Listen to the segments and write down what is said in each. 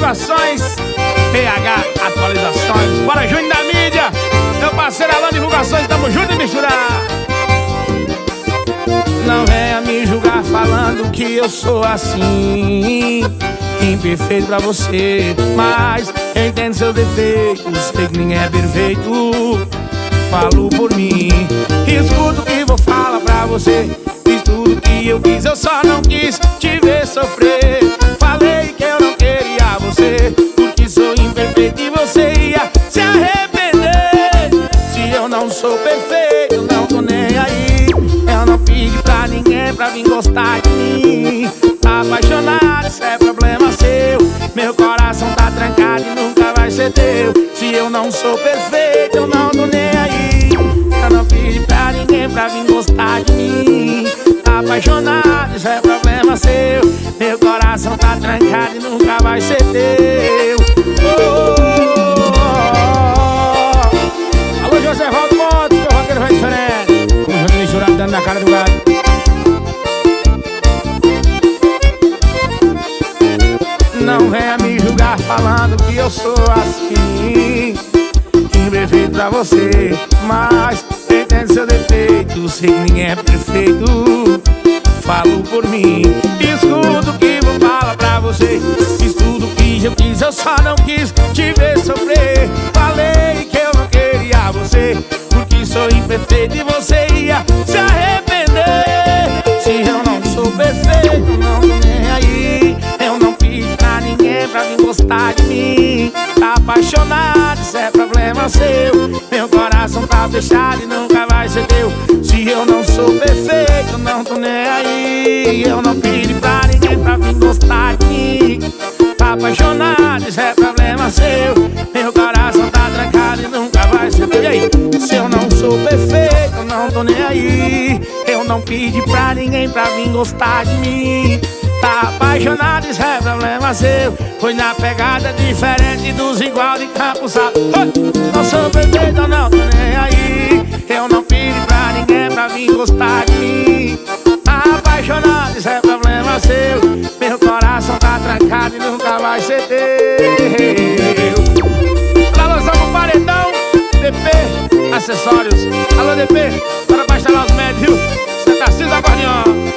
Divulgações, PH Atualizações. Bora, Júnior da Mídia. Meu parceiro Alô Divulgações, tamo junto e misturar. Não venha me julgar falando que eu sou assim, imperfeito pra você, mas eu entendo seus defeitos. Sei que ninguém é perfeito, falo por mim. Escuta o que vou falar pra você. Fiz tudo que eu quis, eu só não quis te ver sofrer. Falei que eu não queria você, porque sou imperfeito e você ia se arrepender. Se eu não sou perfeito, não tô nem aí. Eu não pedi pra ninguém pra vir gostar de mim. Tá apaixonado, isso é problema seu. Meu coração tá trancado e nunca vai ser teu. Se eu não sou perfeito, eu não tô nem aí. Eu não pedi pra ninguém pra vir gostar de mim. Tá apaixonado, isso é problema seu. Meu coração tá trancado e nunca vai ser teu. Alô, José Valdo Montes, teu roqueiro vai diferente. Como já me jurado dando na cara do gado. Não venha me julgar falando que eu sou assim, imperfeito pra você, mas entendo seu defeito. Sei que ninguém é perfeito, falo por mim. Escuta o que vou falar pra você. Fiz tudo que eu quis, eu só não quis te ver sofrer. Falei que eu não queria você, porque sou imperfeito e você ia se arrepender. Se eu não sou perfeito, não tô nem aí. Eu não pedi pra ninguém pra vir gostar de mim. Tá apaixonado, isso é problema seu. Meu coração tá fechado e nunca vai ser teu. Se eu não sou perfeito, não tô nem aí. Eu não pedi pra ninguém pra vir gostar de mim. Tá apaixonado, isso é problema seu. Meu coração tá trancado e nunca vai ser teu. E aí? Se eu não sou perfeito, não tô nem aí. Eu não pedi pra ninguém pra vir gostar de mim. Tá apaixonado, isso é problema seu. Foi na pegada diferente dos igual de Campos Altos. Não sou perfeito, não tô nem aí. Eu não pedi pra ninguém pra vir gostar de mim. Tá apaixonado, isso é problema seu. Meu coração tá trancado e nunca vai ser teu. Pra lançar um paredão, DP Acessórios. Alô, DP, bora pra instalar os médios, viu? Você tá assim, acordeão.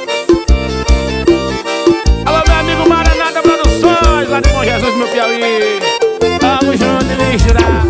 Lá de Bom Jesus, meu Piauí. Tamo junto e misturar.